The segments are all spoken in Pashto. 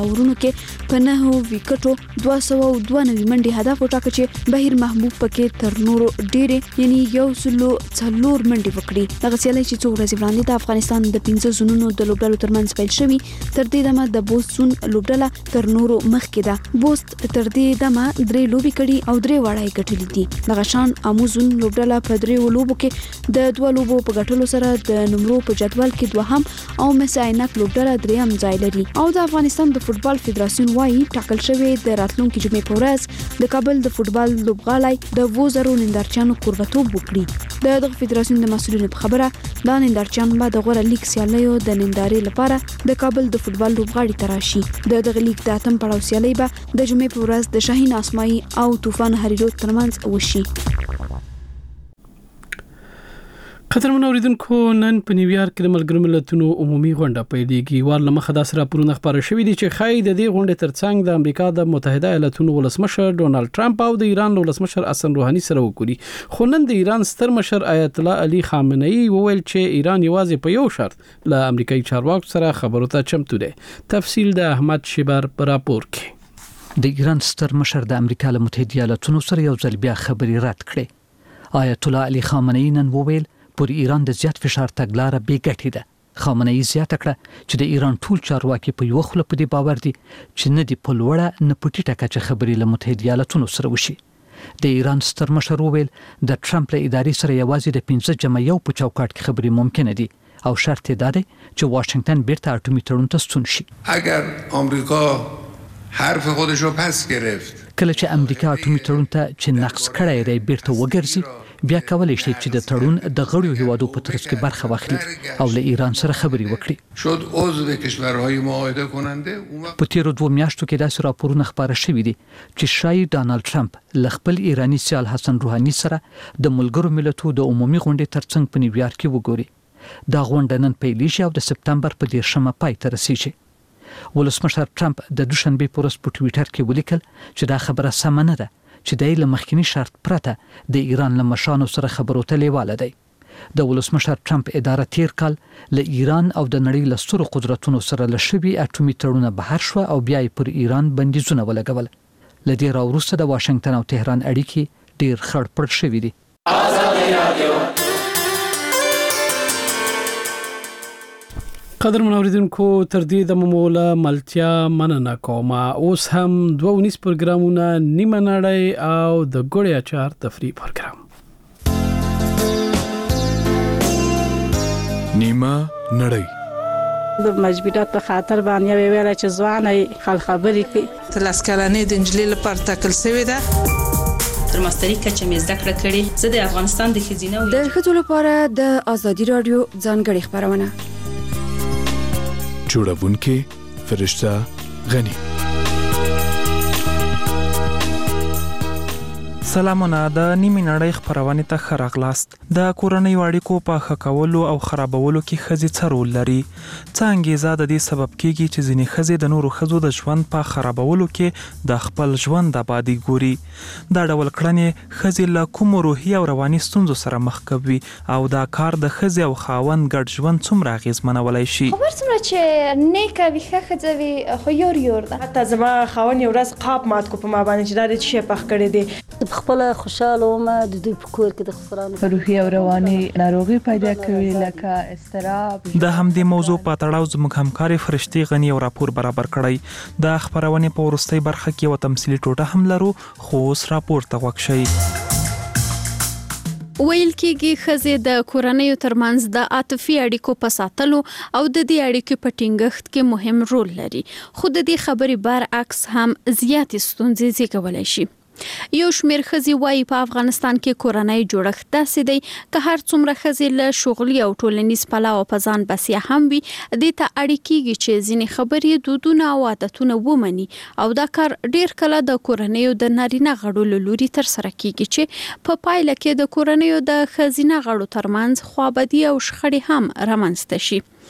اورونو کې په 9 وکټو 292 منډي هدف وټاکه چې بهیر محبوب پکې تر نورو ډېرې یعنی 104 منډي وکړي. دغه سیالي چې څو ورځې وړاندې د افغانستان د 15 زونونو د لوبډلو ترمنځ پیل شوی تر دې دمه د بوست زون لوبډله تر نورو مخکې ده. بوست تر دې دمه 3 لوبي کړي او 3 وړای ګټلې دي. دغه شان اموزون لوبډله په 3 لوبو کې د 2 لوبو په ګټلو سره د نمبرو په جدول کې دوهم او مس عینک لوبډله دریم ځای لري. او د افغانستان د فوتبال فدراسیون وايي ټاکل شوی د راتلونکي جمعې په ورځ د کابل د فوتبال لوبغاړي د وزرو نندارچیانو کوربتوب وکړي. د فدراسیون د مسؤلینو په خبره دا نندارچیان به د غوړه لیګ سیالیو د نندارې لپاره د کابل د فوتبال لوبغاړي تراشي. د دغه لیګ د اتم پړاو سیالي به د جمعې په ورځ د شاهین اسماعي او طوفان هریرود ترمنځ وشي. قدرمن اوریدونکو نن په نیویارک کې د ملګرو ملتونو عمومي غونډه پیلېږي. ورله مخه د راپورونه خبره شوې دي چې خای د دې غونډې ترڅنګ د امریکا د متحده ایالاتونو ولسمشر ډونالد ټرمپ او د ایران ولسمشر حسن روحاني سره وکړي. خو نن د ایران ستر مشر آیت الله علي خامنه ای وویل چې ایران یوازې په یو شرط له امریکایي چارواکو سره خبرو ته چمتو دی. تفصیل د احمد شبر په راپور کې. د ایران ستر مشر د امریکا له متحده ایالاتونو سره یو ځل بیا خبرې رد کړې. آیت الله علي خامنه ای نن وویل پر ایران د زیات فشار تګلاره بې ګټې ده. خامنه ای زیاته کړه چې د ایران ټول چارواکي په یو خله په دې باور دي چې نه دی په لوړه نه په ټیټه کچه خبرې له متحده ایالاتونو سره وشي. د ایران ستر مشر وویل د ټرمپ له ادارې سره یوازې د 15 په چوکاټ کې خبرې ممکنه دي او شرط یې دا دی چې واشنگټن بیرته اټومي تړون ته ستون شي. اگر آمریکا حرف خودش رو پس گرفت کله چې امریکا اټومي تړون ته چې نقض کړی دی بیرته وګرځي بیا کولای شي چې د تړون د غړیو هیوادو په ترڅ کې برخه واخلي او له ایران سره خبرې وکړي. شد عضو کشورهای معاهده کننده. په تیرو 2 میاشتو کې داسې راپورونه خبره شوي دي چې شاید ډانلډ ټرمپ له خپل ایرانی سیال حسن روحاني سره د ملګرو ملتونو د عمومي غونډې ترڅنګ په نیویارک کې وګوري. دا غونډه نن پیلېږي او د سپتمبر په 10مه پای ته رسیږي. ولسمشر ټرمپ د دوشنبه په ورځ په ټویټر کې ولیکل چې دا خبره سم نه ده چې د له مخکنی شرط پرته د ایران له مشانو سره خبرو ته لیواله دی. د ولسمشر ټرمپ اداره تیر کال له ایران او د نړۍ له سترو قدرتونو سره لشبي اټومي تړونه بهر شو او بیا پر ایران بندیزونه ولګول. لدې راوروسته د واشنگټن او تهران اړیکې ډیر خړ پړ شوې دي. قدر منوریدونکو تر دې د مولا ملتیا مننه کوم. اوس هم 2 پروګرامونه نیمه نړۍ او د ګوړې اچار تفریح پروګرام. نیمه نړۍ د مجبورات په خاطر باندې ویل چې ځواني خل خبرې کوي. تلاسکلانې د انجلۍ لپاره تکل شوی ده. تر ماستری کچه مې زده کړه کړې. زه د افغانستان د خزینه د ښځو لپاره د ازادي رادیو ځانګړي خبرونه جوړونکې فرشته غنی. سلامونه. د نیمه نړۍ خبرونه ته خراغلاست. د کورنۍ اړیکو په خکولو او خرابولو کې خزي څه رول لري؟ څنګه زاد د سبب کیږي چې ځینې خزي د نورو خزو د ژوند په خرابولو کې د خپل ژوند آبادی ګوري. دا ډول کړنې خزي له کوم روحي او رواني ستونزو سره مخ کوي او دا کار د خزي او خاوند ګډ ژوند څومره اغیزمنولای شي؟ خبر څومره چې نیکه ویخه خځوي خو یور ده. حتی زما خاوند یو ورځ قاب مات کو په ما باندې چې دا د شي پخ کړی دی. خپل خوشاله ومه د دوی په کور کې د خسرانو روحي او رواني ناروغي پیدا کوي لکه استراب. د همدې موضوع په تړاو زموږ همکاري فرشتي غنی او راپور برابر کړی. د خبرونه په ورستۍ برخه کې یو تمثيلي ټوټه هم لرو خو اوس راپور ته وښیي. ویل کېږي ښځې د کورنیو ترمنځ د عاطفي اړیکو په ساتلو او د دې اړیکو په ټینګښت کې مهم رول لري. خو د دې خبرې برعکس هم زیات ستونزې زیږولای شي. یو شمېر ښځې وايي په افغانستان کې کورنۍ جوړښت داسې دی که هر څومره ښځې له شغلي او ټولنیز پلوه په ځان بسیا هم وي دې ته اړ کېږي چې ځینې خبرې دودونه او عادتونه ومني او دا کار ډیر کله د کورنیو د نارینه غړو له لوري ترسره کېږي چې په پایله کې د کورنیو د ښځینه غړو ترمنځ خوابدي او شخړې هم رامنځته شي.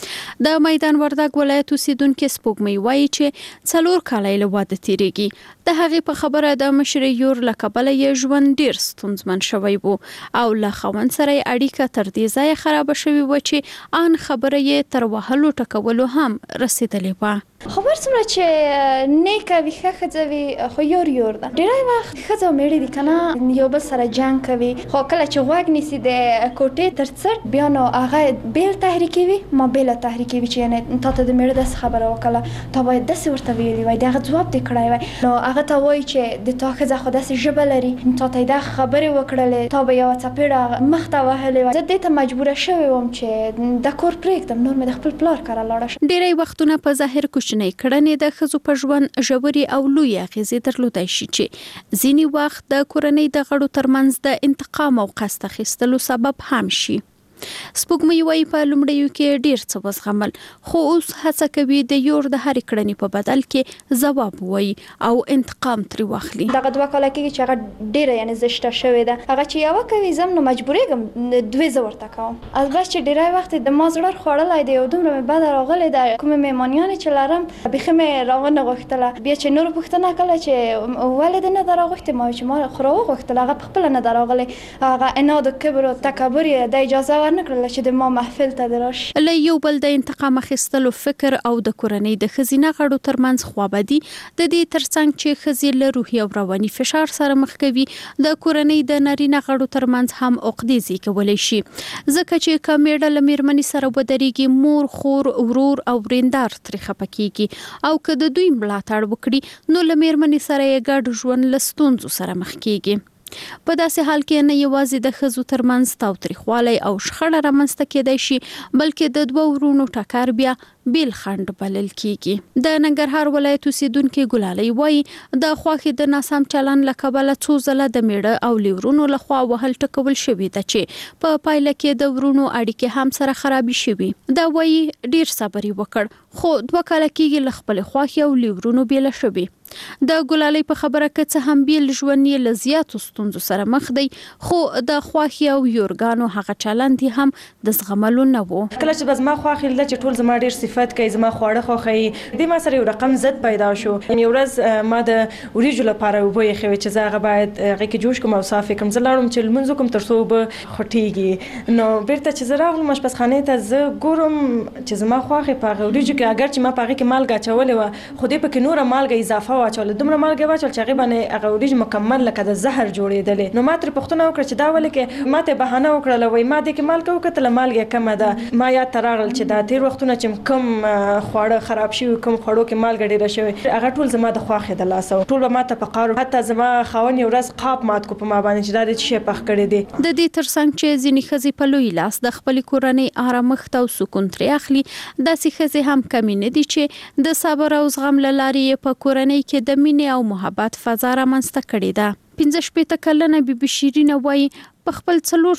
د میدان وردګ ولایت اوسیدونکو سپوږمۍ وایي چې 4 کاله له واده تیریږي. د هغې په خبره د مشر یور له کبله یې ژوند ډیر ستونزمن شوی وو او له خاوند سره اړیکه تر دې ځایه خراب شوی و چې ان خبره یې تر وهلو ټکولو هم رسیدلې و. خبر څومره چې نیکه ویښه ښځه وي خو یور ده. ډېری وخت ښځه او میړه دي کنه یو بل سره جنګ کوي، خو کله چې غوږ نیسي د کوټې تر څټ بیا نو هغه بیل تحریکوي ما بیل تحریکوي چې یعنې تا ته د میړه داسې خبره وکړه، تا باید داسې ورته ویلي وای، د هغه ځواب دې کړی وای. نو هغه ته وایي چې د تا ښځه خو داسې ژبه لري، تا ته یې دا خبرې وکړلې، تا به یوه څپېړه مخ ته وهلې وای. زه دې ته مجبوره شوې وم چې د کور پرېږدم، نور مې د خپل پلار کره لاړه شم. ډېری وختونه په ظاهر کوچنۍ کړنې د ښځو په ژوند ژورې او لویې اغېزې درلودای شي چې ځینې وخت د کورنۍ د غړو ترمنځ د انتقام او قصد اخیستلو سبب هم شي. سپوږمۍ وایي په لومړیو کې ډیر څه وزغمل، خو اوس هڅه کوي د یور د هرې کړنې په بدل کې ځواب وایي او انتقام ترې واخلي. دغه 2 کاله کېږي چې هغه ډیره یعنې زشته شوې ده. هغه چې یوه کوي زه نو مجبورېږم 2 زه ورته کوم. البته چې ډېری وخت د ما زړه خوړلی دی او دومره مې بده راغلې ده، کومې مېمانیانې چې لرم بیخي مې راونه غوښتله. بیا چې نورو پوښتنه کړله چې ولې دې نه ده راغوښتې، ما چې ما خو راوغوښتله، هغه پخپله نه ده راغلې. هغه عناد و کبر و تکبر یې د اجازه ورنکړله چې د ما محفل ته دې راشي. له یو بل د انتقام اخیستلو فکر او د کورنۍ د ښځینه غړو ترمنځ خوابدي د دې ترڅنګ چې ښځې له روحي او رواني فشار سره مخ کوي، د کورنۍ د نارینه غړو ترمنځ هم عقدې زیږولی شي، ځکه چې که میړه له میرمنې سره ودرېږي، مور، خور، ورور او وریندار ترې خفه کېږي، او که د دوی ملاتړ وکړي نو له میرمنې سره یې ګډ ژوند له ستونزو سره مخ کېږي. په داسې حال کې نه یوازې د ښځو ترمنځ تاوتریخوالی او شخړه رامنځته کېدای شي، بلکې د 2 ورونو ټکر بیا بیل خنډ بلل کېږي. د ننګرهار ولایت اوسیدونکې ګلالۍ وایي د خوښې د ناسم چلن له کبله 2 ځله د میړه او لیورونو لخوا وهل ټکول شوي ده چې په پایله کې د ورونو اړیکې هم سره خرابې شوي. دا وایي ډیر صبر یې وکړ، خو 2 کاله کېږي له خپلې خوښې او لیورونو بیله شوي. د ګلالۍ په خبره که څه هم بیل ژوند یې له زیاتو ستونزو سره مخ دی، خو د خوښې او یورګانو هغه چلند یې هم د زغملو نه و. کله چې به زما خوښې لیده چې ټول زما ډېر صفت کوي، زما خواړه خوښوي، دې ما سره یو رقم ضد پیدا شو. یو ورځ ما د وریجو لپاره اوبه ایښوې چې زه هغه باید هغې کې جوش کړم او صاف یې کړم. زه لاړم چې لمونځ وکړم تر څو اوبه خوټېږي. نو بیرته چې زه راغلم اشپزخانې ته، زه ګورم چې زما خوښې په هغه وریجو کې اګر چې ما په هغې کې مالګه اچولې وه، خو دې پکې نوره مالګه اضافه واچوله، دومره مالګه واچول چې هغې باندې هغه وریجې مکمل لکه د زهر جوړېدلې. نو ما ترې پوښتنه وکړه چې دا ولې کې؟ ما ته بهانه وکړله، وایي ما دې کې مالګه وکتله، مالګه کمه ده. ما یاد ته راغلل چې دا تېر وختونه چې کوم خواړه خراب شوي، کوم خوړو کې مالګه ډېره شوې، هغه ټول زما د خوښې د لاسه و. ټول به ما ته په قار، حتی زما خاوند یو ورځ قاب مات کو په ما باندې چې دا دې څه شی پخ کړی دی. د دې ترڅنګ چې ځینې ښځې په لوی لاس د خپلې کورنۍ آرامښت او سکون ترې اخلي، داسې ښځې هم کمې نه دي چې د صبر او زغم له لارې په کورنۍ کې د مینې او محبت فضا رامنځته کړې ده. 15 کلنه بیبي شیرینه وایي په خپل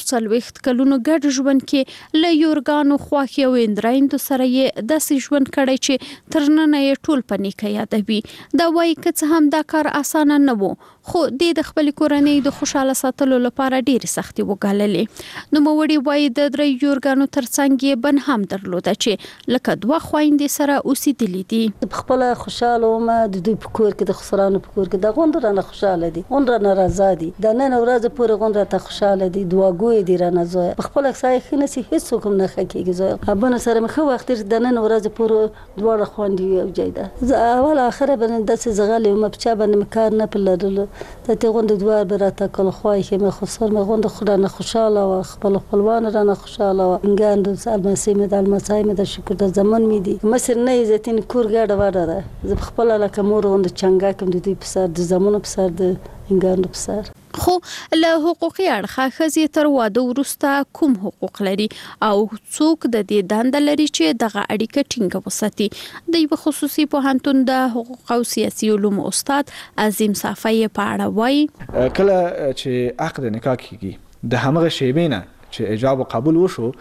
44 کلونو ګډ ژوند کې له یورګانو، خوښې او اندرایندو سره یې داسې ژوند کړی چې تر ننه یې ټول په نیکه یادوي. دا وایي که څه هم دا کار اسانه نه و، خو د خپلې کورنۍ د خوشاله ساتلو لپاره ډېرې سختۍ وګاللې. نوموړې وایي د 3 یورګانو ترڅنګ یې بن هم درلوده چې لکه 2 خویندې سره اوسېدلې دي. په خپله خوشاله وم، د دوی په کور کې، د خسرانو په کور کې، د غونډ رانه خوشاله دي، غونډ رانه رضا دي، د نن ورځې پورې غونډ راته خوشاله دي، دعاګوی دي رانه زویه. په خپله سایه ښه نسي، هېڅوک هم نه ښه کېږي زویه. ابونه سره مې ښه وخت تېر، د نن ورځې پورې دواړه خویندې یو ځای ده. زه اول اخره باندې داسې زغلې وم، په چا باندې مې کار نه په لرلو. د دې غونډې دوار به راته کول، خوښې مې خسر مې غونډه رانه خوشاله وه، خپل خپلوان رانه خوشاله وه، ګاندو المسۍ مې د المسای مې د شکر د زمون مې دي. مصر نه یې زیتین کور ګډه وډه ده. زه په خپله لکه مور غوندې چنګا کوم د دوی په سر، د زمونو په سر، د ګاندو په سر. خو له حقوقي اړخه ښځې تر واده وروسته کوم حقوق لري او څوک د دې دنده لري چې دغه اړیکه ټینګه وساتي؟ د یو خصوصي پوهنتون د حقوق او سیاسي علومو استاد عظیم صافی په اړه وایي کله چې عقد نکاح کیږي، د همغه شیبې نه چې ایجاب او قبول وشو،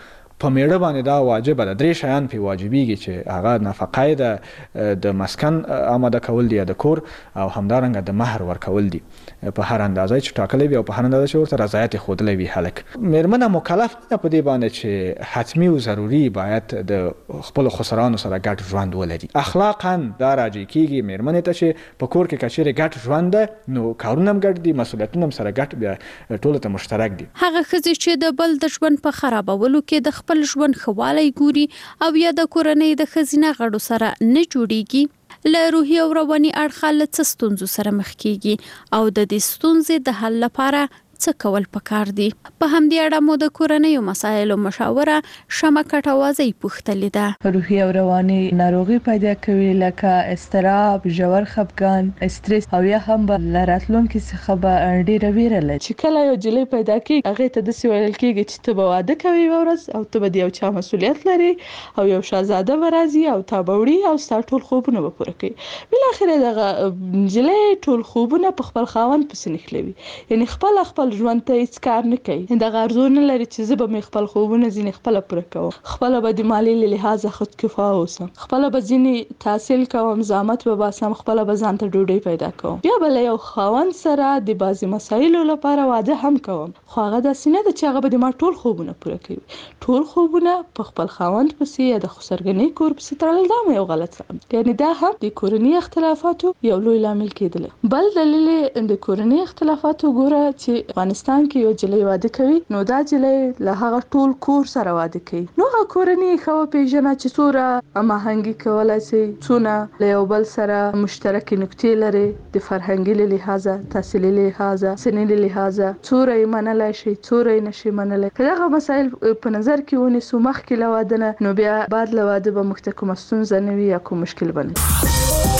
په میړه باندې دا واجب ده. 3 شیان په واجبېږي چې هغه نفقه ده، د مسکن آماده کول دي، د کور او همدارنګه د مہر ورکول دي په هر اندازه چې ټاکلې وي او په هر اندازه چې ورته رضایت ښودلی وي هلک. میرمنه مکلف ده په دې باندې چې حتمی او ضروري باید د خپل خسرانو سره ګډ ژوند ولري. اخلاقا دا راځي کېږي میرمنې ته چې په کور کې کچېرې ګډ ژوند ده نو کارونه هم ګډ دي، مسؤلیتونه هم سره ګډ بیا ټولو ته مشترک دي. هغه ښځې چې د بل د ژوند په خرابولو کې د خپل ژوند ښه والی ګوري او یا د کورنۍ د ښځینه غړو سره نه جوړیږي، له روحي او رواني اړخه له څه ستونزو سره مخ کیږي او د دې ستونزې د حل لپاره څه کول پکار دي. په همدې اړه مو د کورنۍ مسایلو مشاوره شمه کټوازی پوښتلې ده. روحي او رواني ناروغي پیدا کوي لکه اضطراب، ژور خفګان، استرس او یا هم به راتلونکي څخه به ډېره ویره لري. چې کله یو جلۍ پیدا کیږي هغه ته داسې ویل کیږي چې ته به واده کوي یوه ورځ او ته به د یو چا مسؤلیت لري او یو شهزاده به راځي او تا به وړي او ستا ټول خوبونه به پوره کوي. بالاخره دغه نجلۍ ټول خوبونه په خپل خاوند پسې نښلوي، یعنی خپل ژوند ته هیڅ کار نه کوي. دغه ارزو نه لري چې زه به مې خپل خوبونه ځینې خپله پوره کوم، خپله به د مالي له لحاظه خودکفا اوسم، خپله به ځینې تحصیل کوم، زحمت به باسم، خپله به ځان ته ډوډۍ پیدا کوم، بیا به له یو خاوند سره د بعضې مسایلو لپاره واده هم کوم. خو هغه داسې نه ده چې هغه به د ما ټول خوبونه پوره کوي. ټول خوبونه په خپل خاوند پسې یا د خسرګنۍ کور پسې تړل دا هم یو غلط کار دی، یعنې دا هم د کورني اختلافاتو یو لوی لامل کېدلی. بل دلیل د کورني اختلافاتو ګوره چې افغانستان کې یو جلۍ واده کوي نو دا جلۍ له هغه ټول کور سره واده کوي، نو هغه کورنۍ ښه وپېژنه چې څومره هماهنګي کولی شي، څونه له یو بل سره مشترکې نکتې لري، د فرهنګي له لحاظه، تحصیلي له لحاظه، سني له لحاظه، څومره یې منلی شي، څومره یې نشي منلی. که دغه مسایل په نظر کې ونیسو مخکې له واده نه، نو بیا بعد له واده به موږ ته کومه ستونزه نه وي یا کوم مشکل به نه وي.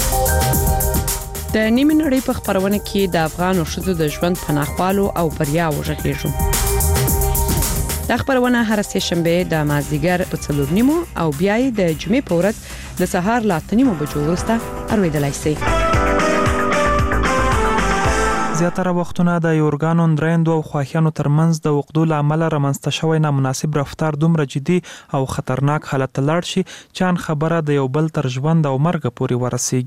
د نیمې نړۍ په خپرونه کې د افغانو ښځو د ژوند پناهوالو او بریاوو غږیږو. دا خپرونه هر سه شنبه د مازدیګر په 4:30 او بیا د جمعې په ورځ د سهار له 8:30 بجو وروسته اوریدلای شئ. زیاتره وختونه د یورګانو، درندو او خواهیانو ترمنځ د عقدو له امله رامنځته شوی نامناسب رفتار دومره جدي او خطرناک حالت ته لاړ شي چې ان خبره د یو بل تر ژوند او مرګ پورې ورسیږي.